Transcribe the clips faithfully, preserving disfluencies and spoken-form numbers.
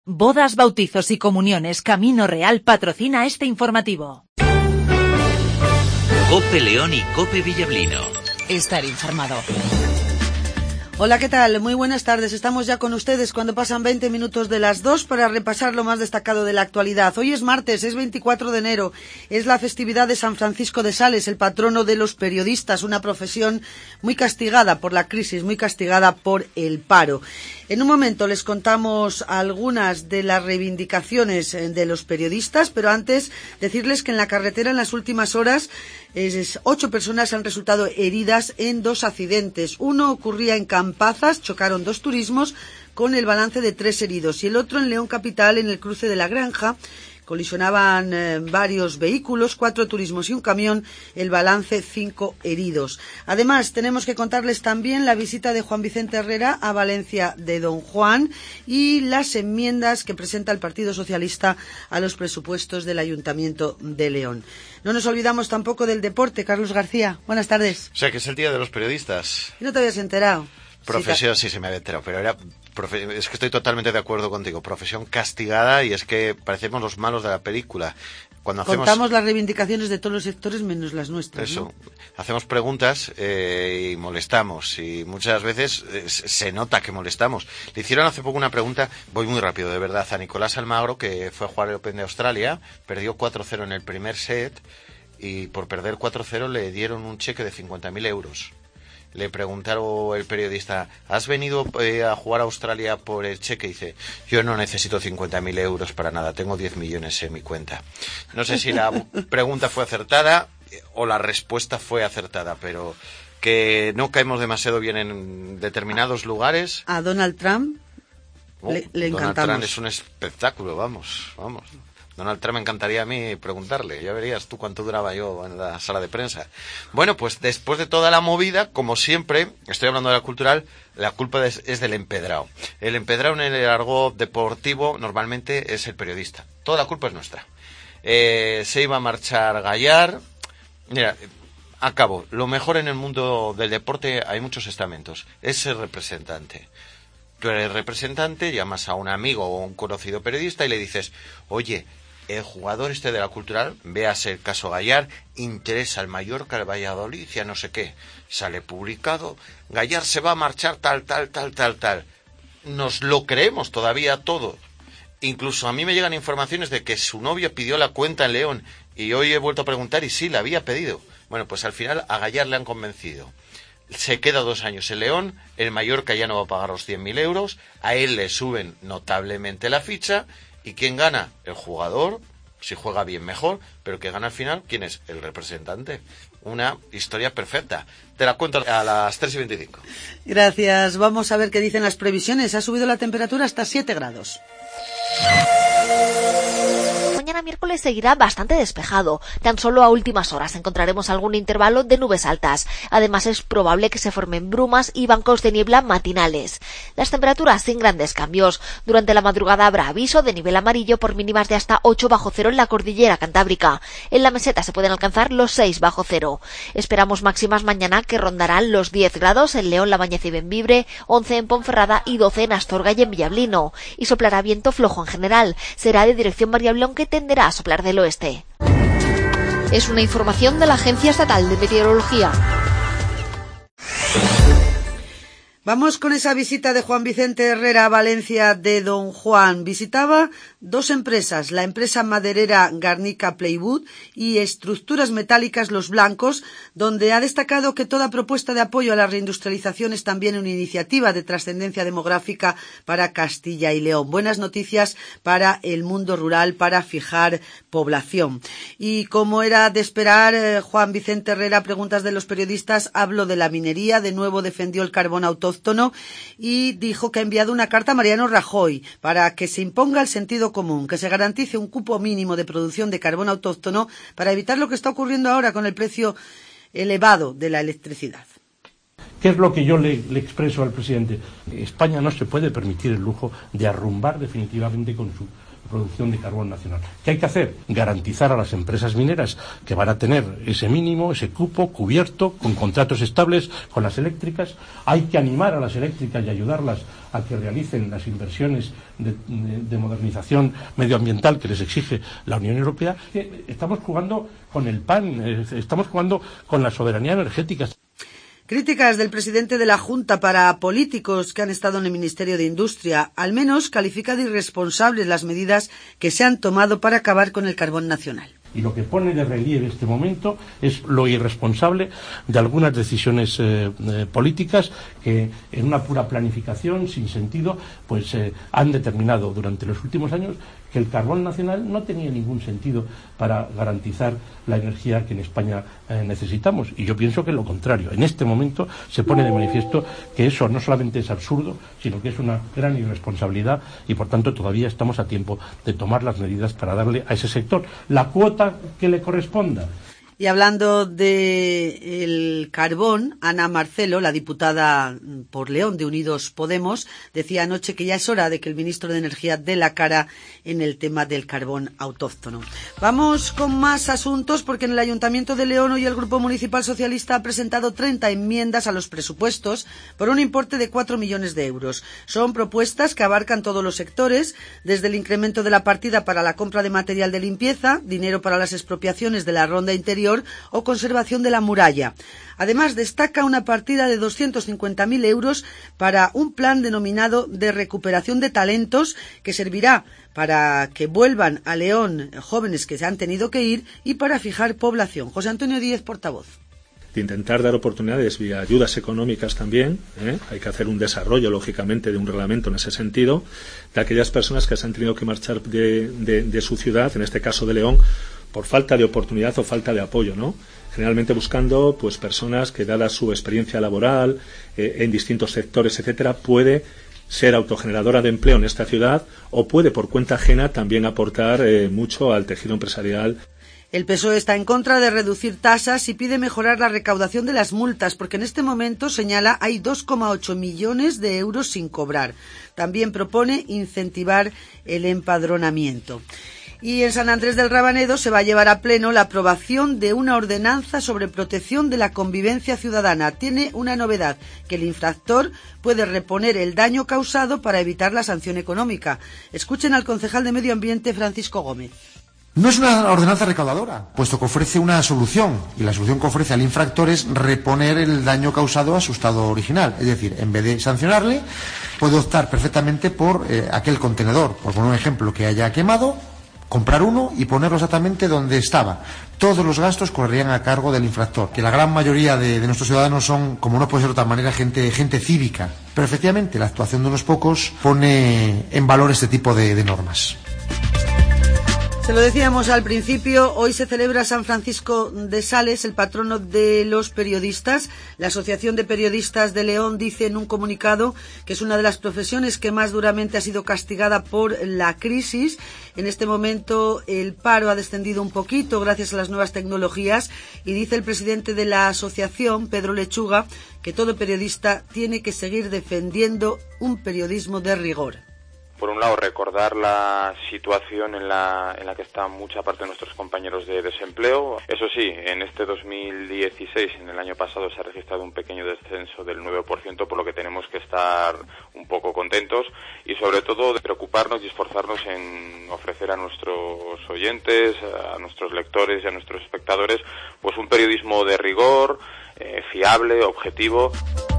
Bodas, bautizos y comuniones Camino Real patrocina este informativo. COPE León y COPE Villablino. Estar informado. Hola, ¿qué tal? Muy buenas tardes. Estamos ya con ustedes cuando pasan veinte minutos de las dos para repasar lo más destacado de la actualidad. Hoy es martes, es veinticuatro de enero. Es la festividad de San Francisco de Sales, el patrono de los periodistas, una profesión muy castigada por la crisis, muy castigada por el paro. En un momento les contamos algunas de las reivindicaciones de los periodistas, pero antes decirles que en la carretera en las últimas horas es, ocho personas han resultado heridas en dos accidentes. Uno ocurría en Campazas, chocaron dos turismos con el balance de tres heridos, y el otro en León Capital, en el cruce de la Granja. Colisionaban eh, varios vehículos, cuatro turismos y un camión, el balance cinco heridos. Además, tenemos que contarles también la visita de Juan Vicente Herrera a Valencia de Don Juan y las enmiendas que presenta el Partido Socialista a los presupuestos del Ayuntamiento de León. No nos olvidamos tampoco del deporte. Carlos García, buenas tardes. O sea, que es el día de los periodistas. ¿Y no te habías enterado? Profesión, sí, se me había enterado, pero era profe- es que estoy totalmente de acuerdo contigo. Profesión castigada, y es que parecemos los malos de la película. Cuando hacemos... Contamos las reivindicaciones de todos los sectores menos las nuestras. Eso, ¿no? Hacemos preguntas eh, y molestamos, y muchas veces eh, se nota que molestamos. Le hicieron hace poco una pregunta, voy muy rápido, de verdad, a Nicolás Almagro, que fue a jugar el Open de Australia, perdió cuatro cero en el primer set, y por perder cuatro cero le dieron un cheque de cincuenta mil euros. Le preguntaron el periodista, ¿has venido eh, a jugar a Australia por el cheque? Y dice, yo no necesito cincuenta mil euros para nada, tengo diez millones en mi cuenta. No sé si la pregunta fue acertada o la respuesta fue acertada, pero que no caemos demasiado bien en determinados lugares. A Donald Trump oh, le, le Donald encantamos. Trump es un espectáculo, vamos, vamos. Donald Trump me encantaría a mí preguntarle, ya verías tú cuánto duraba yo en la sala de prensa. Bueno, pues después de toda la movida, como siempre, estoy hablando de la cultural, la culpa es, es del empedrado. El empedrado en el argot deportivo normalmente es el periodista. Toda la culpa es nuestra. Eh, se iba a marchar Gallar. Mira, acabo. Lo mejor en el mundo del deporte, hay muchos estamentos, es el representante. Tú eres representante, llamas a un amigo o un conocido periodista y le dices, oye, el jugador este de la cultural, véase el caso Gallar, interesa al Mallorca, al Valladolid, ya no sé qué. Sale publicado, Gallar se va a marchar tal, tal, tal, tal, tal. Nos lo creemos todavía todo. Incluso a mí me llegan informaciones de que su novia pidió la cuenta en León, y hoy he vuelto a preguntar y sí, la había pedido. Bueno, pues al final a Gallar le han convencido. Se queda dos años en León, el Mallorca ya no va a pagar los cien mil euros, a él le suben notablemente la ficha, y ¿quién gana? El jugador, si juega bien mejor, pero que gana al final, ¿quién es? El representante. Una historia perfecta. Te la cuento a las tres y veinticinco. Gracias. Vamos a ver qué dicen las previsiones. Ha subido la temperatura hasta siete grados. Mañana miércoles seguirá bastante despejado. Tan solo a últimas horas encontraremos algún intervalo de nubes altas. Además, es probable que se formen brumas y bancos de niebla matinales. Las temperaturas sin grandes cambios. Durante la madrugada habrá aviso de nivel amarillo por mínimas de hasta ocho bajo cero en la cordillera cantábrica. En la meseta se pueden alcanzar los seis bajo cero. Esperamos máximas mañana que rondarán los diez grados en León, La Bañeza y Bembibre, once en Ponferrada y doce en Astorga y en Villablino. Y soplará viento flojo en general. Será de dirección variable, aunque tenderá a soplar del oeste. Es una información de la Agencia Estatal de Meteorología. Vamos con esa visita de Juan Vicente Herrera a Valencia de Don Juan. Visitaba dos empresas, la empresa maderera Garnica Plywood y Estructuras Metálicas Los Blancos, donde ha destacado que toda propuesta de apoyo a la reindustrialización es también una iniciativa de trascendencia demográfica para Castilla y León. Buenas noticias para el mundo rural, para fijar población. Y como era de esperar, eh, Juan Vicente Herrera, preguntas de los periodistas, habló de la minería, de nuevo defendió el carbón autóctono y dijo que ha enviado una carta a Mariano Rajoy para que se imponga el sentido común, que se garantice un cupo mínimo de producción de carbón autóctono para evitar lo que está ocurriendo ahora con el precio elevado de la electricidad. ¿Qué es lo que yo le, le expreso al presidente? España no se puede permitir el lujo de arrumbar definitivamente con su producción de carbón nacional. ¿Qué hay que hacer? Garantizar a las empresas mineras que van a tener ese mínimo, ese cupo cubierto, con contratos estables con las eléctricas. Hay que animar a las eléctricas y ayudarlas a que realicen las inversiones de, de, de modernización medioambiental que les exige la Unión Europea. Estamos jugando con el pan, estamos jugando con la soberanía energética. Críticas del presidente de la Junta para políticos que han estado en el Ministerio de Industria. Al menos califica de irresponsables las medidas que se han tomado para acabar con el carbón nacional. Y lo que pone de relieve este momento es lo irresponsable de algunas decisiones eh, eh, políticas que en una pura planificación sin sentido pues eh, han determinado durante los últimos años que el carbón nacional no tenía ningún sentido para garantizar la energía que en España eh, necesitamos. Y yo pienso que lo contrario. En este momento se pone de manifiesto que eso no solamente es absurdo, sino que es una gran irresponsabilidad y, por tanto, todavía estamos a tiempo de tomar las medidas para darle a ese sector la cuota que le corresponda. Y hablando de el carbón, Ana Marcelo, la diputada por León de Unidos Podemos, decía anoche que ya es hora de que el ministro de Energía dé la cara en el tema del carbón autóctono. Vamos con más asuntos porque en el Ayuntamiento de León hoy el Grupo Municipal Socialista ha presentado treinta enmiendas a los presupuestos por un importe de cuatro millones de euros. Son propuestas que abarcan todos los sectores, desde el incremento de la partida para la compra de material de limpieza, dinero para las expropiaciones de la ronda interior o conservación de la muralla. Además, destaca una partida de doscientos cincuenta mil euros para un plan denominado de recuperación de talentos que servirá para que vuelvan a León jóvenes que se han tenido que ir y para fijar población. José Antonio Díez, portavoz. De intentar dar oportunidades vía ayudas económicas también, ¿eh? Hay que hacer un desarrollo, lógicamente, de un reglamento en ese sentido, de aquellas personas que se han tenido que marchar de, de, de su ciudad, en este caso de León, por falta de oportunidad o falta de apoyo, ¿no? Generalmente buscando pues personas que, dada su experiencia laboral eh, en distintos sectores, etcétera, puede ser autogeneradora de empleo en esta ciudad o puede por cuenta ajena también aportar eh, mucho al tejido empresarial. El P S O E está en contra de reducir tasas y pide mejorar la recaudación de las multas, porque en este momento, señala, hay dos coma ocho millones de euros sin cobrar. También propone incentivar el empadronamiento. Y en San Andrés del Rabanedo se va a llevar a pleno la aprobación de una ordenanza sobre protección de la convivencia ciudadana. Tiene una novedad, que el infractor puede reponer el daño causado para evitar la sanción económica. Escuchen al concejal de Medio Ambiente, Francisco Gómez. No es una ordenanza recaudadora, puesto que ofrece una solución, y la solución que ofrece al infractor es reponer el daño causado a su estado original. Es decir, en vez de sancionarle, puede optar perfectamente por eh, aquel contenedor, por poner un ejemplo, que haya quemado, comprar uno y ponerlo exactamente donde estaba. Todos los gastos correrían a cargo del infractor, que la gran mayoría de, de nuestros ciudadanos son, como no puede ser de otra manera, gente, gente cívica. Pero efectivamente la actuación de unos pocos pone en valor este tipo de, de normas. Se lo decíamos al principio, hoy se celebra San Francisco de Sales, el patrono de los periodistas. La Asociación de Periodistas de León dice en un comunicado que es una de las profesiones que más duramente ha sido castigada por la crisis. En este momento el paro ha descendido un poquito gracias a las nuevas tecnologías y dice el presidente de la asociación, Pedro Lechuga, que todo periodista tiene que seguir defendiendo un periodismo de rigor. Por un lado, recordar la situación en la, en la que está mucha parte de nuestros compañeros de desempleo. Eso sí, en este dos mil dieciséis, en el año pasado, se ha registrado un pequeño descenso del nueve por ciento, por lo que tenemos que estar un poco contentos y, sobre todo, de preocuparnos y esforzarnos en ofrecer a nuestros oyentes, a nuestros lectores y a nuestros espectadores, pues un periodismo de rigor, eh, fiable, objetivo.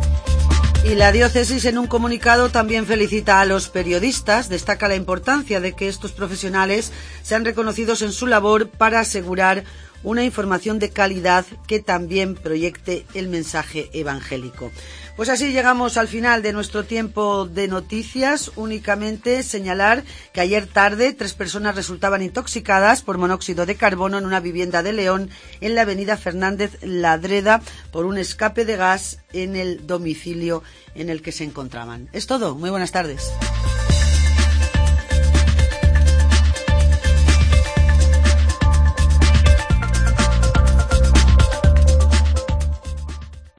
Y la diócesis, en un comunicado, también felicita a los periodistas, destaca la importancia de que estos profesionales sean reconocidos en su labor para asegurar una información de calidad que también proyecte el mensaje evangélico. Pues así llegamos al final de nuestro tiempo de noticias. Únicamente señalar que ayer tarde tres personas resultaban intoxicadas por monóxido de carbono en una vivienda de León en la avenida Fernández Ladreda por un escape de gas en el domicilio en el que se encontraban. Es todo. Muy buenas tardes.